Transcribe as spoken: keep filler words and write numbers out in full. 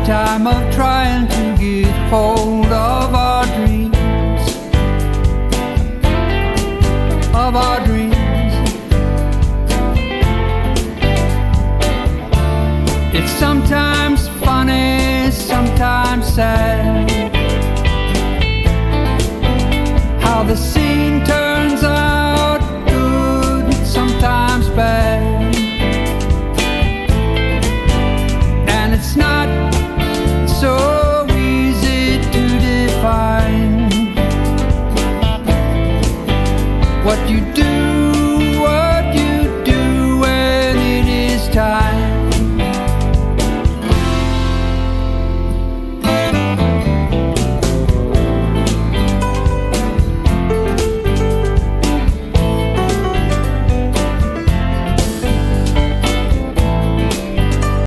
lifetime of trying to get hold of our dreams, of our dreams. It's sometimes funny, sometimes sad, how the scene turns